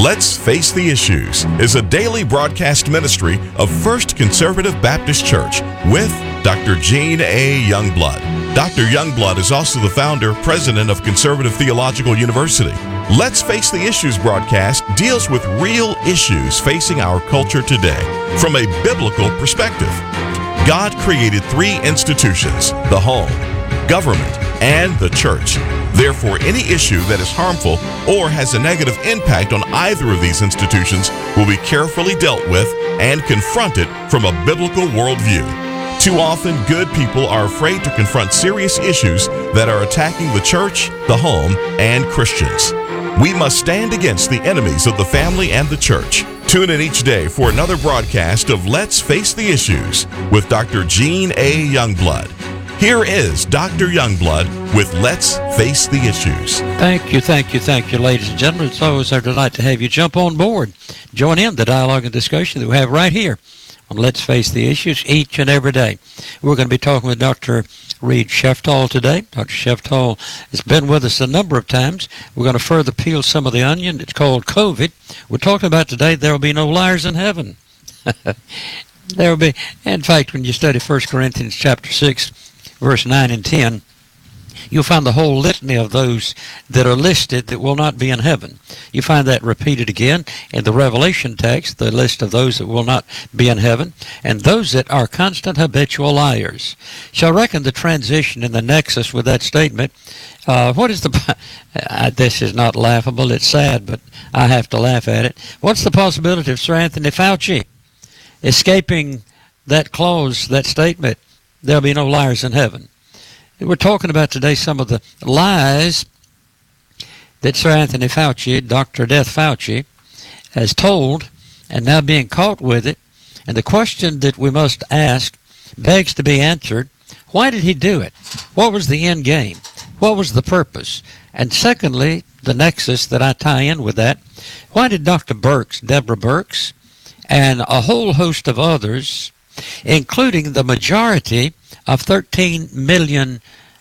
Let's Face the Issues is a daily broadcast ministry of First Conservative Baptist Church with Dr. Gene A. Youngblood. Dr. Youngblood is also the founder, president of Conservative Theological University. Let's Face the Issues broadcast deals with real issues facing our culture today from a biblical perspective. God created three institutions: the home, government, and the church. Therefore, any issue that is harmful or has a negative impact on either of these institutions will be carefully dealt with and confronted from a biblical worldview. Too often, good people are afraid to confront serious issues that are attacking the church, the home, and Christians. We must stand against the enemies of the family and the church. Tune in each day for another broadcast of Let's Face the Issues with Dr. Gene A. Youngblood. Here is Dr. Youngblood with Let's Face the Issues. Thank you, ladies and gentlemen. It's always our delight to have you jump on board. Join in the dialogue and discussion that we have right here on Let's Face the Issues each and every day. We're going to be talking with Dr. Reed Sheftall today. Dr. Sheftall has been with us a number of times. We're going to further peel some of the onion. It's called COVID. We're talking about today, there will be no liars in heaven. There will be, in fact, when you study 1 Corinthians chapter 6, verse 9 and 10, you'll find the whole litany of those that are listed that will not be in heaven. You find that repeated again in the Revelation text, the list of those that will not be in heaven, and those that are constant habitual liars. So I reckon the transition and the nexus with that statement, what is the, this is not laughable, it's sad, but I have to laugh at it. What's the possibility of Sir Anthony Fauci escaping that clause, that statement, there'll be no liars in heaven? We're talking about today some of the lies that Sir Anthony Fauci, Dr. Death Fauci, has told and now being caught with it. And the question that we must ask begs to be answered: why did he do it? What was the end game? What was the purpose? And secondly, the nexus that I tie in with that: why did Dr. Birx, Deborah Birx, and a whole host of others, including the majority of 13 million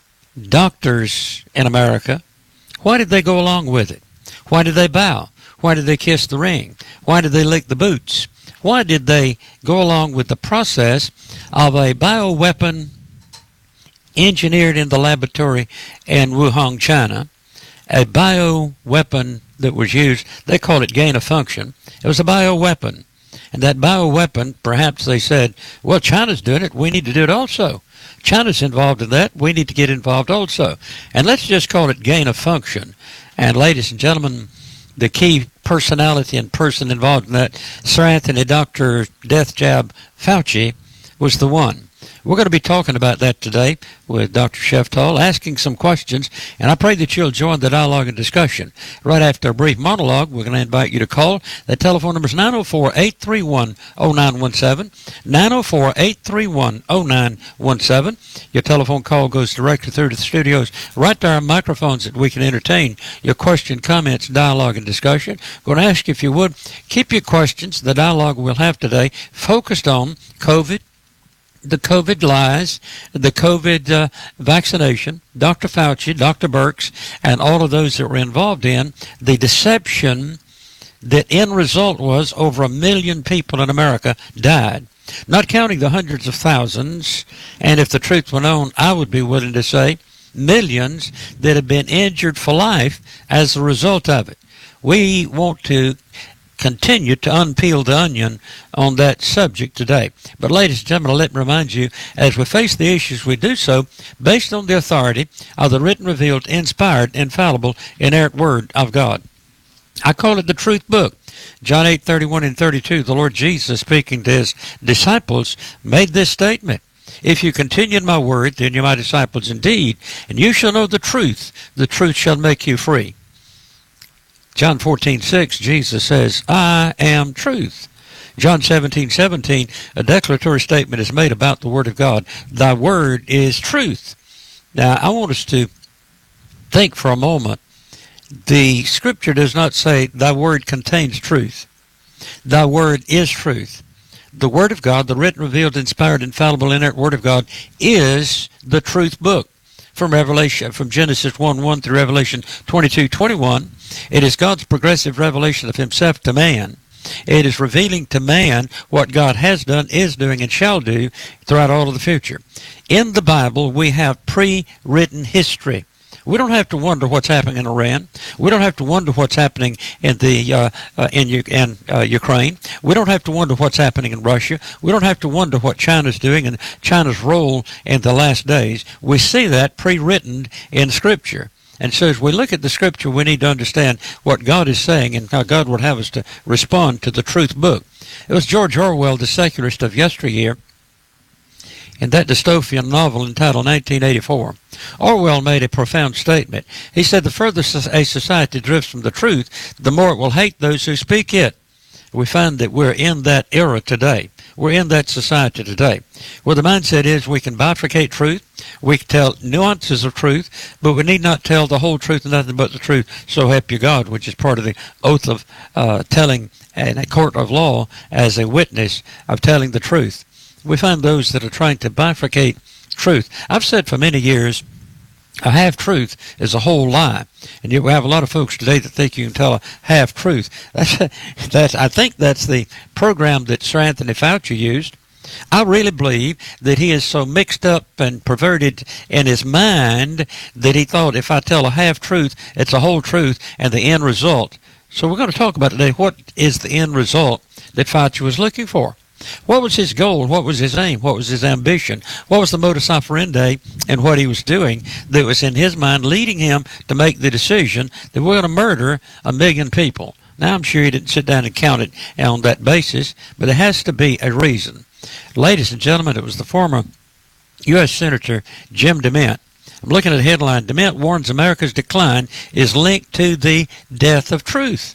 doctors in America, why did they go along with it? Why did they bow? Why did they kiss the ring? Why did they lick the boots? Why did they go along with the process of a bioweapon engineered in the laboratory in Wuhan, China, a bioweapon that was used, they call it gain of function. It was a bioweapon. And that bioweapon, perhaps they said, well, China's doing it, we need to do it also. China's involved in that, we need to get involved also. And let's just call it gain of function. And ladies and gentlemen, the key personality and person involved in that, Sir Anthony Dr. Death Jab Fauci, was the one. We're going to be talking about that today with Dr. Sheftall, asking some questions, and I pray that you'll join the dialogue and discussion. Right after a brief monologue, we're going to invite you to call. That telephone number is 904-831-0917, 904-831-0917. Your telephone call goes directly through to the studios, right to our microphones that we can entertain your question, comments, dialogue, and discussion. I'm going to ask you, if you would, keep your questions, the dialogue we'll have today, focused on COVID, the COVID lies, the COVID vaccination, Dr. Fauci, Dr. Birx, and all of those that were involved in the deception that end result was over 1 million people in America died, not counting the hundreds of thousands, and if the truth were known, I would be willing to say millions that have been injured for life as a result of it. We want to continue to unpeel the onion on that subject today. But ladies and gentlemen, let me remind you, as we face the issues, we do so based on the authority of the written, revealed, inspired, infallible, inerrant Word of God. I call it the truth book. John 8:31 and 32, the Lord Jesus, speaking to his disciples, made this statement: if you continue in my word, then you're my disciples indeed, and you shall know the truth shall make you free. John 14:6, Jesus says, I am truth. John 17:17, a declaratory statement is made about the Word of God. Thy word is truth. Now, I want us to think for a moment. The Scripture does not say, thy word contains truth. Thy word is truth. The Word of God, the written, revealed, inspired, infallible, inerrant Word of God, is the truth book. from Genesis 1:1 through Revelation 22:21. It is God's progressive revelation of himself to man. It is revealing to man what God has done, is doing, and shall do throughout all of the future. In the Bible, we have pre-written history. We don't have to wonder what's happening in Iran. We don't have to wonder what's happening in Ukraine. We don't have to wonder what's happening in Russia. We don't have to wonder what China's doing and China's role in the last days. We see that pre-written in Scripture. And so as we look at the Scripture, we need to understand what God is saying and how God would have us to respond to the truth book. It was George Orwell, the secularist of yesteryear, in that dystopian novel entitled 1984. Orwell made a profound statement. He said, the further a society drifts from the truth, the more it will hate those who speak it. We find that we're in that era today. We're in that society today, where the mindset is we can bifurcate truth, we can tell nuances of truth, but we need not tell the whole truth and nothing but the truth, so help you God, which is part of the oath of telling in a court of law as a witness of telling the truth. We find those that are trying to bifurcate truth. I've said for many years, a half-truth is a whole lie. And yet we have a lot of folks today that think you can tell a half-truth. I think that's the program that Sir Anthony Fauci used. I really believe that he is so mixed up and perverted in his mind that he thought if I tell a half-truth, it's a whole truth and the end result. So we're going to talk about today what is the end result that Fauci was looking for. What was his goal? What was his aim? What was his ambition? What was the modus operandi and what he was doing that was in his mind leading him to make the decision that we're going to murder 1 million people? Now, I'm sure he didn't sit down and count it on that basis, but there has to be a reason. Ladies and gentlemen, it was the former U.S. Senator Jim DeMint. I'm looking at the headline, DeMint warns America's decline is linked to the death of truth.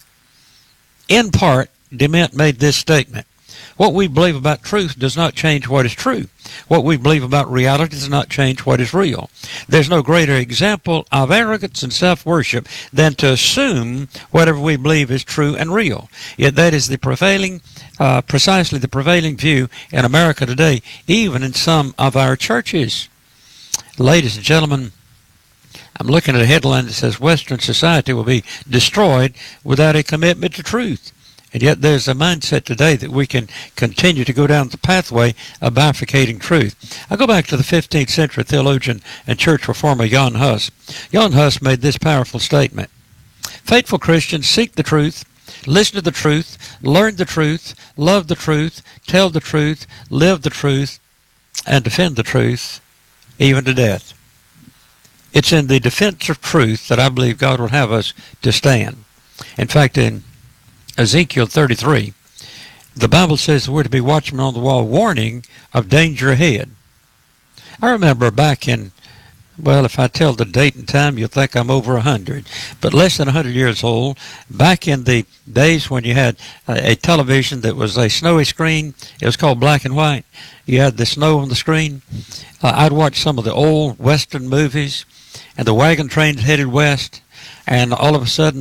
In part, DeMint made this statement. What we believe about truth does not change what is true. What we believe about reality does not change what is real. There's no greater example of arrogance and self-worship than to assume whatever we believe is true and real. Yet that is the precisely the prevailing view in America today, even in some of our churches. Ladies and gentlemen, I'm looking at a headline that says Western society will be destroyed without a commitment to truth. And yet there's a mindset today that we can continue to go down the pathway of bifurcating truth. I go back to the 15th century theologian and church reformer Jan Hus. Jan Hus made this powerful statement. Faithful Christians seek the truth, listen to the truth, learn the truth, love the truth, tell the truth, live the truth, and defend the truth, even to death. It's in the defense of truth that I believe God will have us to stand. In fact, in Ezekiel 33, the Bible says we're to be watchmen on the wall, warning of danger ahead. I remember back in, well, if I tell the date and time, you'll think I'm over 100, but less than 100 years old, back in the days when you had a television that was a snowy screen. It was called black and white. You had the snow on the screen. I'd watch some of the old Western movies, and the wagon train headed west. And all of a sudden,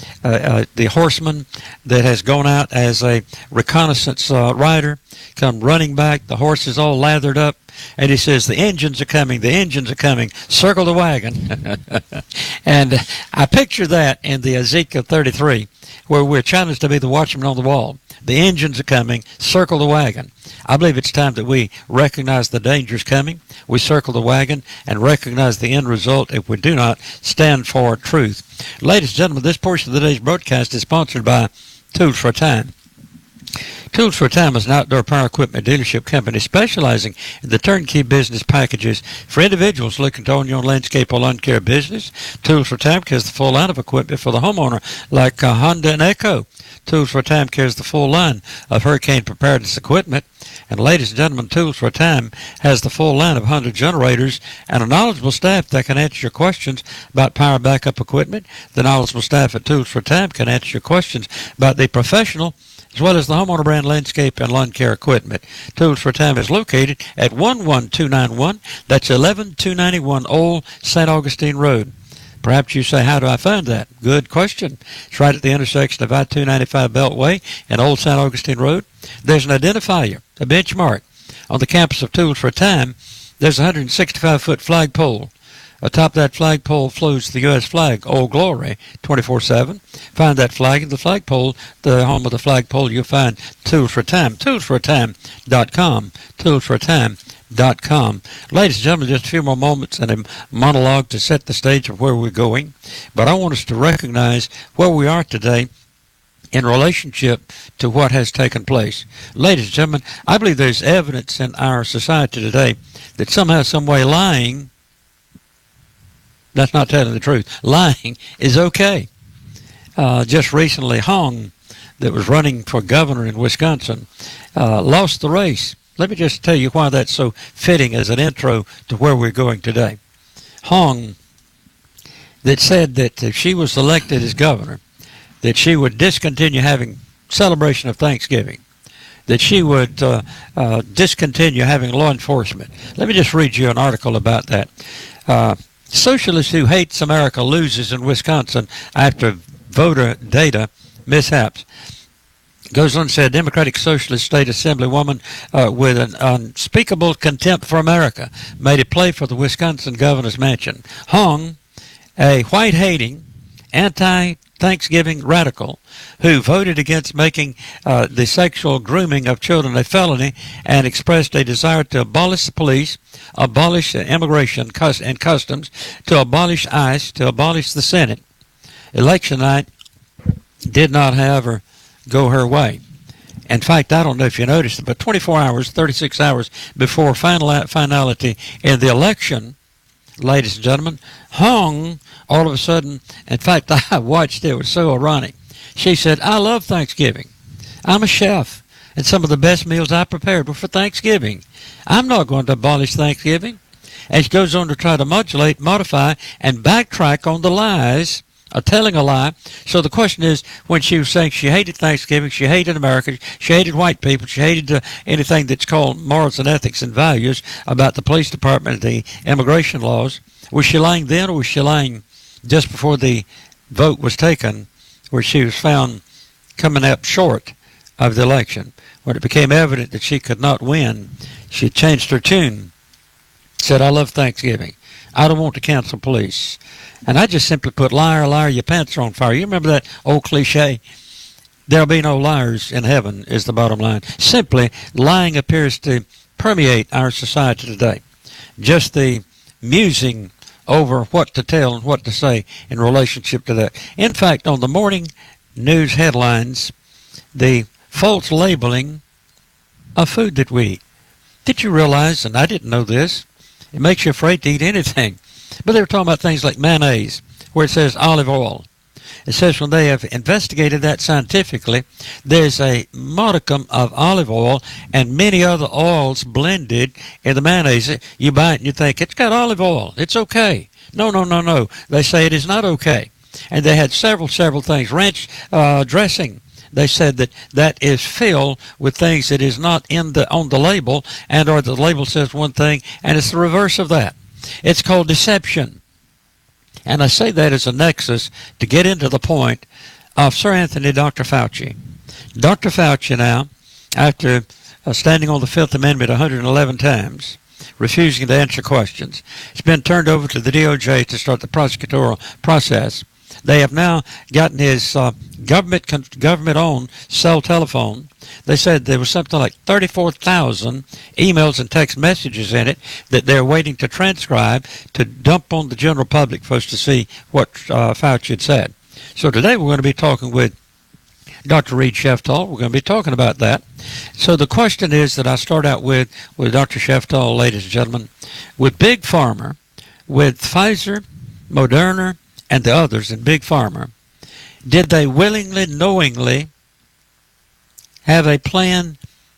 the horseman that has gone out as a reconnaissance rider come running back. The horse is all lathered up, and he says, "The engines are coming. The engines are coming. Circle the wagon." And I picture that in the Ezekiel 33, where we're challenged to be the watchman on the wall. The engines are coming. Circle the wagon. I believe it's time that we recognize the dangers coming. We circle the wagon and recognize the end result if we do not stand for truth. Ladies and gentlemen, this portion of today's broadcast is sponsored by Tools for a Time. Tools for a Time is an outdoor power equipment dealership company specializing in the turnkey business packages for individuals looking to own your own landscape or lawn care business. Tools for a Time carries the full line of equipment for the homeowner, like Honda and Echo. Tools for a Time carries the full line of hurricane preparedness equipment. And ladies and gentlemen, Tools for a Time has the full line of Honda generators and a knowledgeable staff that can answer your questions about power backup equipment. The knowledgeable staff at Tools for a Time can answer your questions about the professional as well as the homeowner brand landscape and lawn care equipment. Tools for a Time is located at 11291. That's 11291 Old St. Augustine Road. Perhaps you say, how do I find that? Good question. It's right at the intersection of I-295 Beltway and Old St. Augustine Road. There's an identifier, a benchmark. On the campus of Tools for a Time, there's a 165-foot flagpole Atop that flagpole floats the U.S. flag, Old Glory, 24/7. Find that flag in the flagpole, the home of the flagpole. You'll find Tools for a Time, toolsforatime.com, toolsforatime.com. Ladies and gentlemen, just a few more moments and a monologue to set the stage of where we're going. But I want us to recognize where we are today in relationship to what has taken place. Ladies and gentlemen, I believe there's evidence in our society today that somehow, some way, lying, that's not telling the truth. Lying is okay. Just recently, Hong, that was running for governor in Wisconsin, lost the race. Let me just tell you why that's so fitting as an intro to where we're going today. Hong, that said that if she was elected as governor, that she would discontinue having celebration of Thanksgiving, that she would discontinue having law enforcement. Let me just read you an article about that. Socialist who hates America loses in Wisconsin after voter data mishaps. Goes on and said, Democratic Socialist State Assemblywoman with an unspeakable contempt for America made a play for the Wisconsin governor's mansion. Hong, a white-hating, anti-Thanksgiving radical who voted against making the sexual grooming of children a felony and expressed a desire to abolish the police, abolish immigration and customs, to abolish ICE, to abolish the Senate. Election night did not, however, go her way. In fact, I don't know if you noticed it, but 24 hours, 36 hours before finality in the election, ladies and gentlemen, Hong, all of a sudden, in fact, I watched it, it was so ironic. She said, I love Thanksgiving. I'm a chef, and some of the best meals I prepared were for Thanksgiving. I'm not going to abolish Thanksgiving. And she goes on to try to modulate, modify, and backtrack on the lies, telling a lie. So the question is, when she was saying she hated Thanksgiving, she hated America, she hated white people, she hated anything that's called morals and ethics and values about the police department and the immigration laws, was she lying then, or was she lying just before the vote was taken, where she was found coming up short of the election? When it became evident that she could not win, she changed her tune, said, I love Thanksgiving. I don't want to cancel police. And I just simply put, liar, liar, your pants are on fire. You remember that old cliche? There'll be no liars in heaven is the bottom line. Simply, lying appears to permeate our society today. Just the musing over what to tell and what to say in relationship to that. In fact, on the morning news headlines, the false labeling of food that we eat. Did you realize, and I didn't know this, it makes you afraid to eat anything. But they were talking about things like mayonnaise, where it says olive oil. It says when they have investigated that scientifically, there's a modicum of olive oil and many other oils blended in the mayonnaise. You buy it and you think, it's got olive oil. It's okay. No. They say it is not okay. And they had several things. Ranch dressing. They said that is filled with things that is not on the label, and or the label says one thing, and it's the reverse of that. It's called deception. And I say that as a nexus to get into the point of Sir Anthony Dr. Fauci. Dr. Fauci now, after standing on the Fifth Amendment 111 times, refusing to answer questions, has been turned over to the DOJ to start the prosecutorial process. They have now gotten his government-owned cell telephone. They said there was something like 34,000 emails and text messages in it that they're waiting to transcribe to dump on the general public for us to see what Fauci had said. So today we're going to be talking with Dr. Reid Sheftall. We're going to be talking about that. So the question is that I start out with Dr. Sheftall, ladies and gentlemen, with Big Pharma, with Pfizer, Moderna, and the others in Big Pharma, did they willingly, knowingly have a plan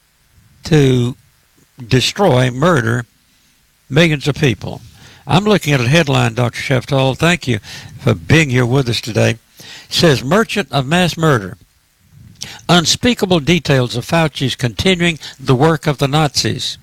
to destroy, murder millions of people? I'm looking at a headline, Dr. Sheftall. Thank you for being here with us today. It says, Merchant of Mass Murder. Unspeakable details of Fauci's continuing the work of the Nazis.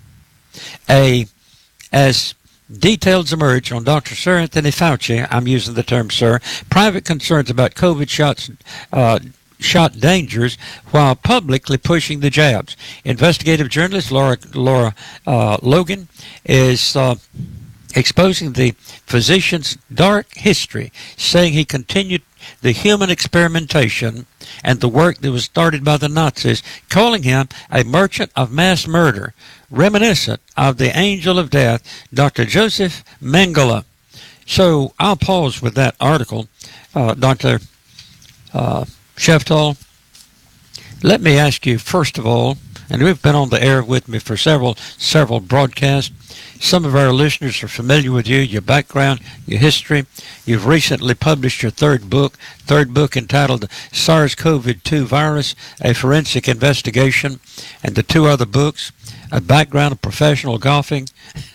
As details emerge on Dr. Sir Anthony Fauci, I'm using the term sir, private concerns about COVID shot dangers while publicly pushing the jabs. Investigative journalist Laura Logan is exposing the physician's dark history, saying he continued the human experimentation and the work that was started by the Nazis, calling him a merchant of mass murder, reminiscent of the angel of death, Dr. Joseph Mengele. So I'll pause with that article. Dr. Sheftall, let me ask you, first of all, and you've been on the air with me for several broadcasts. Some of our listeners are familiar with you, your background, your history. You've recently published your third book entitled SARS-CoV-2 Virus, A Forensic Investigation, and the two other books, A Background of Professional Golfing,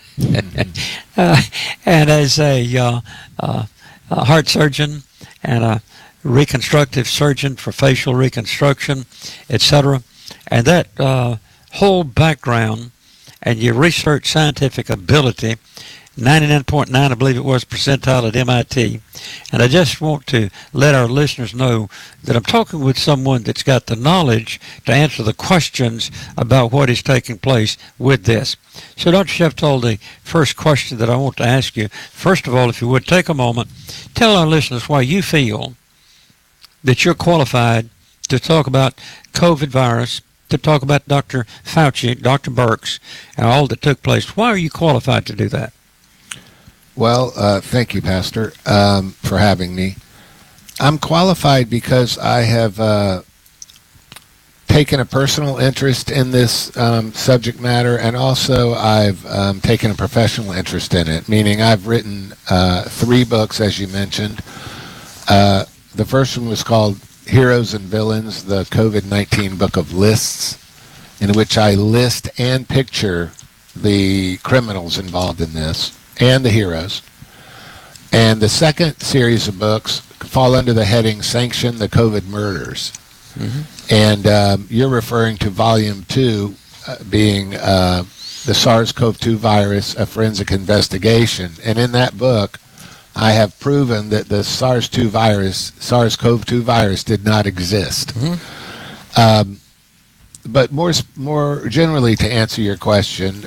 and as a heart surgeon and a reconstructive surgeon for facial reconstruction, etc. And that whole background and your research scientific ability, 99.9, I believe it was, percentile at MIT. And I just want to let our listeners know that I'm talking with someone that's got the knowledge to answer the questions about what is taking place with this. So, Dr. Sheftall, the first question that I want to ask you, first of all, if you would take a moment, tell our listeners why you feel that you're qualified to talk about COVID virus, to talk about Dr. Fauci, Dr. Birx, and all that took place. Why are you qualified to do that? Well, thank you, Pastor, for having me. I'm qualified because I have taken a personal interest in this subject matter, and also I've taken a professional interest in it, meaning I've written 3 books, as you mentioned. The first one was called Heroes and Villains, the COVID-19 Book of Lists, in which I list and picture the criminals involved in this and the heroes. And the second series of books fall under the heading Sanction the COVID Murders. Mm-hmm. And you're referring to Volume 2 being the SARS-CoV-2 virus, a forensic investigation. And in that book, I have proven that the SARS-CoV-2 virus did not exist. Mm-hmm. But more generally, to answer your question,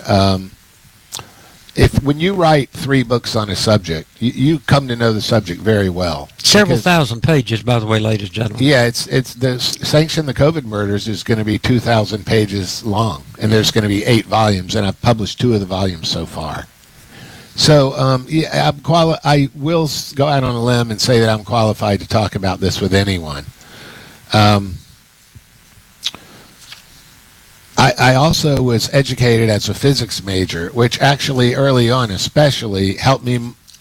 when you write 3 books on a subject, you come to know the subject very well. Several thousand pages, by the way, ladies and gentlemen. Yeah, it's the Sanction the COVID Murders is going to be 2,000 pages long, and there's going to be 8 volumes, and I've published 2 of the volumes so far. So yeah, I will go out on a limb and say that I'm qualified to talk about this with anyone. I also was educated as a physics major, which actually early on especially helped me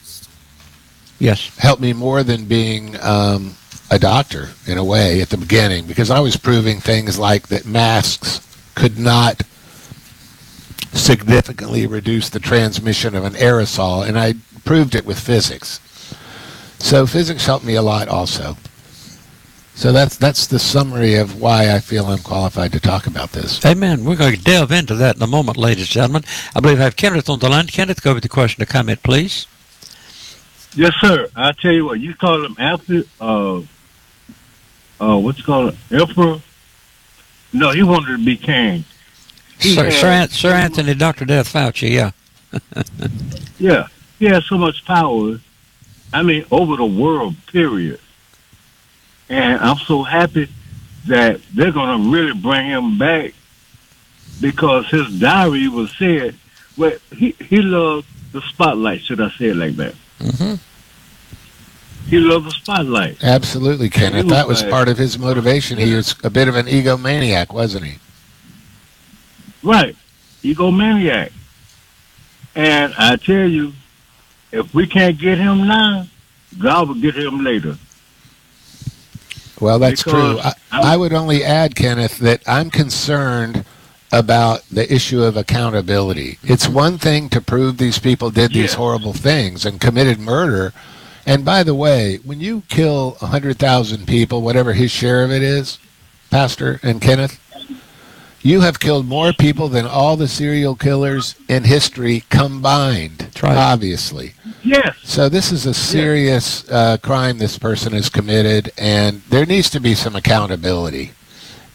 more than being a doctor in a way at the beginning, because I was proving things like that masks could not significantly reduce the transmission of an aerosol, and I proved it with physics. So physics helped me a lot also. So that's the summary of why I feel I'm qualified to talk about this. Amen. We're going to delve into that in a moment, ladies and gentlemen. I believe I have Kenneth on the line. Kenneth, go with the question or comment, please. Yes, sir. I tell you what, you call him after, what's it called, Emperor? No, he wanted to be king. Sir Anthony, Dr. Death Fauci, yeah. Yeah, he has so much power, I mean, over the world, period. And I'm so happy that they're going to really bring him back, because his diary was said, well, he loved the spotlight, should I say it like that? Mm-hmm. He loved the spotlight. Absolutely, Kenneth. That was part of his motivation. He was a bit of an egomaniac, wasn't he? Right. Egomaniac. And I tell you, if we can't get him now, God will get him later. Well, that's true. I would only add, Kenneth, that I'm concerned about the issue of accountability. It's one thing to prove these people did these horrible things and committed murder. And by the way, when you kill 100,000 people, whatever his share of it is, Pastor and Kenneth, you have killed more people than all the serial killers in history combined, obviously. Yes. So this is a serious crime this person has committed, and there needs to be some accountability.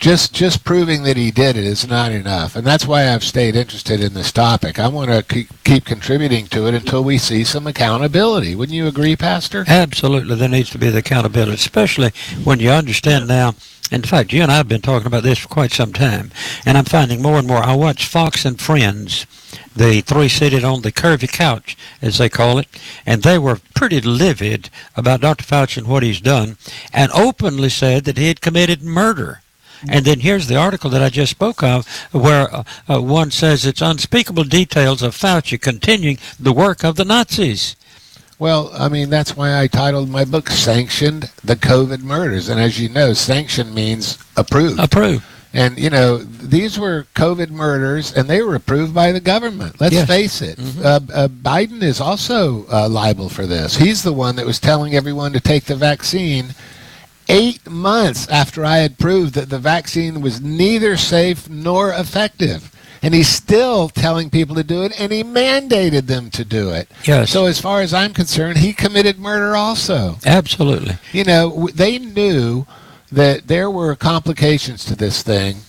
Just proving that he did it is not enough, and that's why I've stayed interested in this topic. I want to keep contributing to it until we see some accountability. Wouldn't you agree, Pastor? Absolutely. There needs to be the accountability, especially when you understand now. In fact, you and I have been talking about this for quite some time, and I'm finding more and more. I watch Fox and Friends, the three seated on the curvy couch, as they call it, and they were pretty livid about Dr. Fauci and what he's done, and openly said that he had committed murder. And then here's the article that I just spoke of, where one says it's unspeakable details of Fauci continuing the work of the Nazis. Well, I mean, that's why I titled my book Sanctioned the COVID Murders. And as you know, sanction means approved. Approved. And, you know, these were COVID murders, and they were approved by the government. Let's face it. Biden is also liable for this. He's the one that was telling everyone to take the vaccine 8 months after I had proved that the vaccine was neither safe nor effective. And he's still telling people to do it, and he mandated them to do it. Yes. So as far as I'm concerned, he committed murder also. Absolutely. You know, they knew that there were complications to this thing,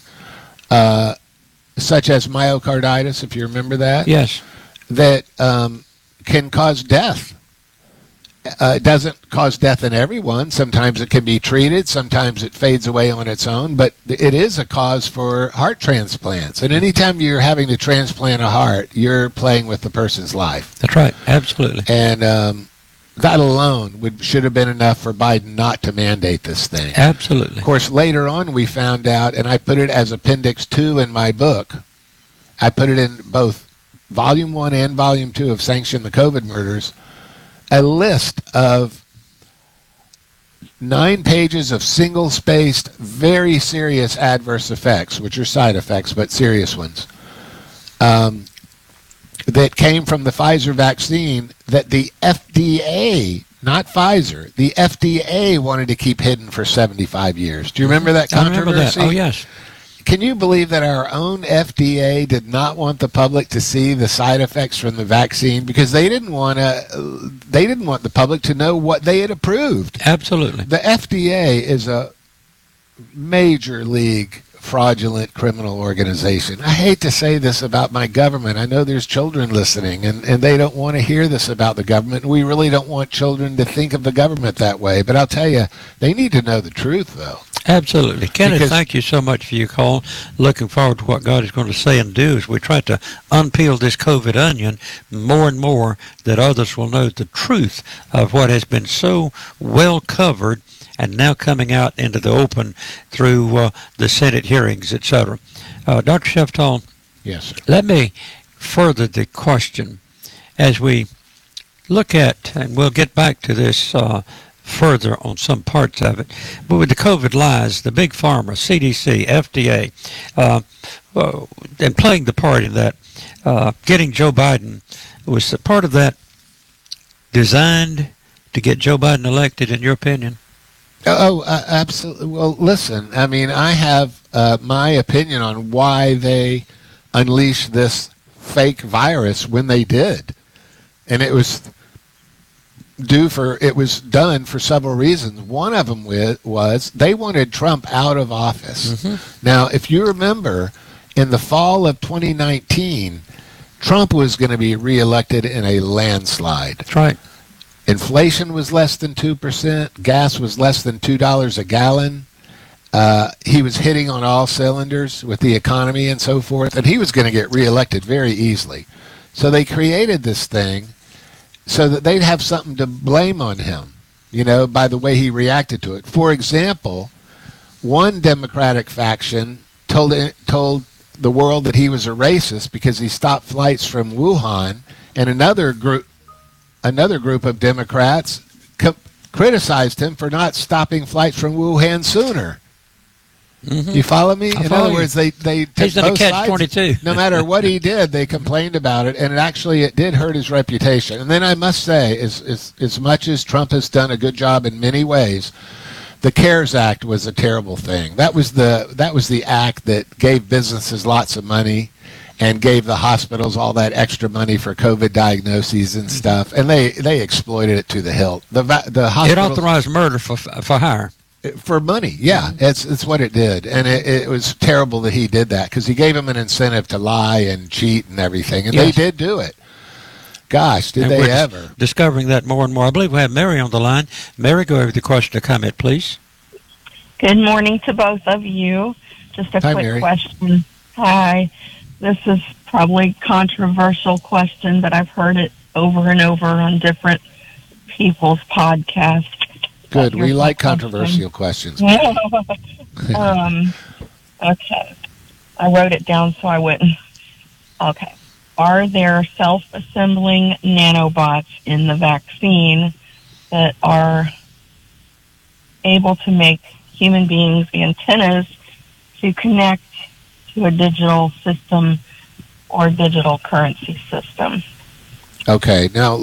such as myocarditis, if you remember that. Yes. That can cause death. It doesn't cause death in everyone. Sometimes it can be treated. Sometimes it fades away on its own. But it is a cause for heart transplants. And anytime you're having to transplant a heart, you're playing with the person's life. That's right. Absolutely. And that alone should have been enough for Biden not to mandate this thing. Absolutely. Of course, later on we found out, and I put it as Appendix 2 in my book. I put it in both Volume 1 and Volume 2 of Sanction the COVID Murders, a list of 9 pages of single-spaced, very serious adverse effects, which are side effects, but serious ones, that came from the Pfizer vaccine that the FDA, not Pfizer, the FDA wanted to keep hidden for 75 years. Do you remember that controversy? I remember that. Oh, yes. Can you believe that our own FDA did not want the public to see the side effects from the vaccine because they didn't want the public to know what they had approved? Absolutely. The FDA is a major league fraudulent criminal organization. I hate to say this about my government. I know there's children listening, and they don't want to hear this about the government. We really don't want children to think of the government that way. But I'll tell you, they need to know the truth, though. Absolutely. Kenneth, Because, thank you so much for your call. Looking forward to what God is going to say and do as we try to unpeel this COVID onion more and more, that others will know the truth of what has been so well covered and now coming out into the open through the Senate hearings, etc. Dr. Sheftal, yes, sir. Let me further the question as we look at, and we'll get back to this further on some parts of it, but with the COVID lies, the big pharma, CDC, FDA, and playing the part in that, getting Joe Biden, was a part of that designed to get Joe Biden elected, in your opinion? Absolutely. Well, listen, I mean, I have my opinion on why they unleashed this fake virus when they did. And it was done for several reasons. One of them was they wanted Trump out of office. Mm-hmm. Now, if you remember, in the fall of 2019, Trump was going to be reelected in a landslide. That's right. Inflation was less than 2%. Gas was less than $2 a gallon. He was hitting on all cylinders with the economy and so forth, and he was going to get reelected very easily. So they created this thing so that they'd have something to blame on him, you know, by the way he reacted to it. For example, one Democratic faction told the world that he was a racist because he stopped flights from Wuhan, and another group of Democrats criticized him for not stopping flights from Wuhan sooner. Mm-hmm. You follow me? In other words, they took he's in a both sides. catch-22. No matter what he did, they complained about it, and it did hurt his reputation. And then I must say, as much as Trump has done a good job in many ways, the CARES Act was a terrible thing. That was the act that gave businesses lots of money and gave the hospitals all that extra money for COVID diagnoses and stuff, and they exploited it to the hilt. The hospitals, it authorized murder for hire. For money, yeah, it's what it did, and it was terrible that he did that because he gave them an incentive to lie and cheat and everything, and they did do it. Gosh, did they ever? Discovering that more and more. I believe we have Mary on the line. Mary, go over with the question or comment, please. Good morning to both of you. Just a quick Mary. question. Hi. This is probably a controversial question, but I've heard it over and over on different people's podcasts. Good. We like controversial questions. Okay. I wrote it down so I wouldn't. Okay. Are there self-assembling nanobots in the vaccine that are able to make human beings the antennas to connect to a digital system or digital currency system? Okay, now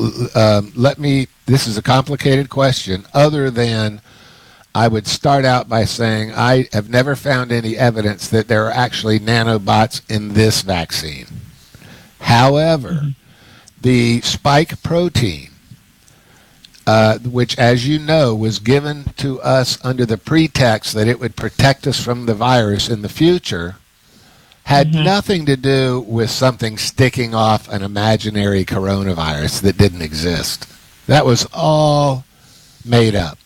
this is a complicated question, other than I would start out by saying I have never found any evidence that there are actually nanobots in this vaccine. However, the spike protein, which, as you know, was given to us under the pretext that it would protect us from the virus in the future, had nothing to do with something sticking off an imaginary coronavirus that didn't exist. That was all made up.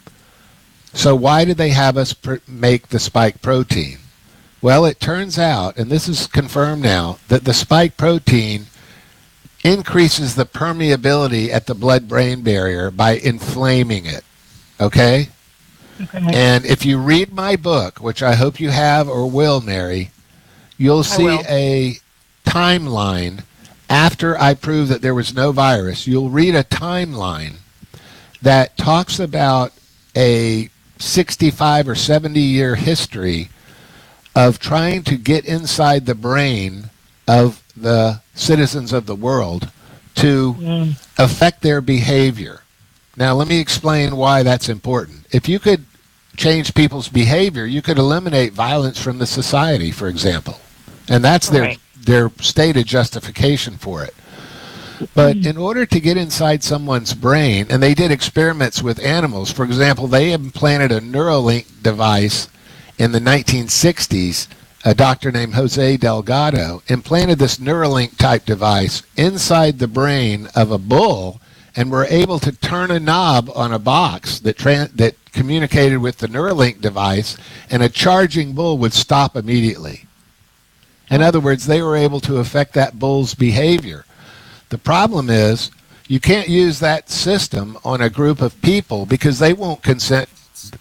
So why did they have us make the spike protein? Well, it turns out, and this is confirmed now, that the spike protein increases the permeability at the blood-brain barrier by inflaming it. Okay? And if you read my book, which I hope you have or will, Mary, you'll see a timeline after I prove that there was no virus. You'll read a timeline that talks about a 65 or 70-year history of trying to get inside the brain of the citizens of the world to affect their behavior. Now, let me explain why that's important. If you could change people's behavior, you could eliminate violence from the society, for example. And that's their stated justification for it. But in order to get inside someone's brain, and they did experiments with animals. For example, they implanted a Neuralink device in the 1960s. A doctor named Jose Delgado implanted this Neuralink-type device inside the brain of a bull and were able to turn a knob on a box that communicated with the Neuralink device, and a charging bull would stop immediately. In other words, they were able to affect that bull's behavior. The problem is you can't use that system on a group of people because they won't consent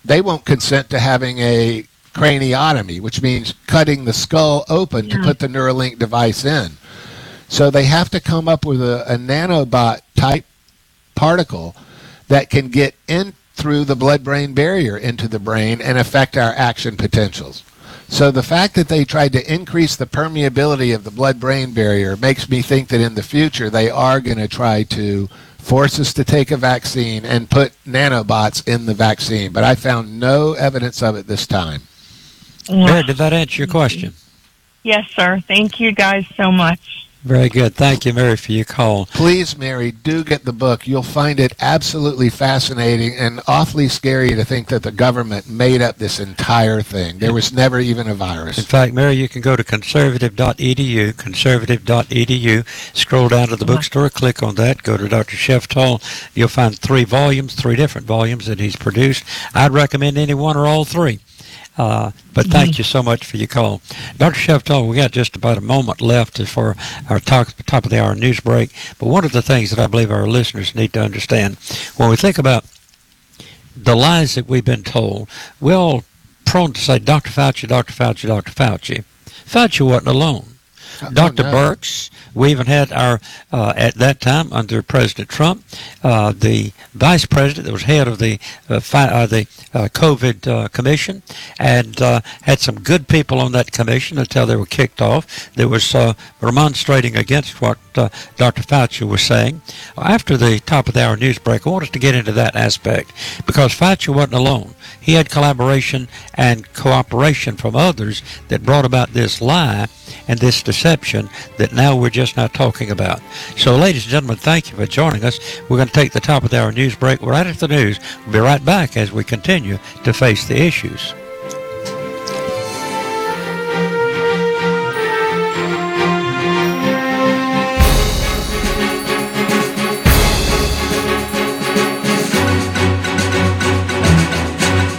to having a craniotomy, which means cutting the skull open to put the Neuralink device in. So they have to come up with a nanobot type particle that can get in through the blood-brain barrier into the brain and affect our action potentials. So the fact that they tried to increase the permeability of the blood-brain barrier makes me think that in the future they are going to try to force us to take a vaccine and put nanobots in the vaccine. But I found no evidence of it this time. Mary, did that answer your question? Yes, sir. Thank you guys so much. Very good. Thank you, Mary, for your call. Please, Mary, do get the book. You'll find it absolutely fascinating and awfully scary to think that the government made up this entire thing. There was never even a virus. In fact, Mary, you can go to conservative.edu, conservative.edu, scroll down to the bookstore, click on that, go to Dr. Sheftall. You'll find 3 different volumes that he's produced. I'd recommend any one or all 3. But thank you so much for your call. Dr. Sheftall, we got just about a moment left for our top of the hour news break. But one of the things that I believe our listeners need to understand, when we think about the lies that we've been told, we're all prone to say, Dr. Fauci, Dr. Fauci, Dr. Fauci. Fauci wasn't alone. Dr. Birx, we even had our, at that time, under President Trump, the vice president that was head of the COVID commission, and had some good people on that commission until they were kicked off. There was remonstrating against what Dr. Fauci was saying. After the top of the hour news break, I want us to get into that aspect, because Fauci wasn't alone. he had collaboration and cooperation from others that brought about this lie and this deception that now we're just not talking about. So, ladies and gentlemen, thank you for joining us. We're going to take the top of our news break right after the news. We'll be right back as we continue to face the issues.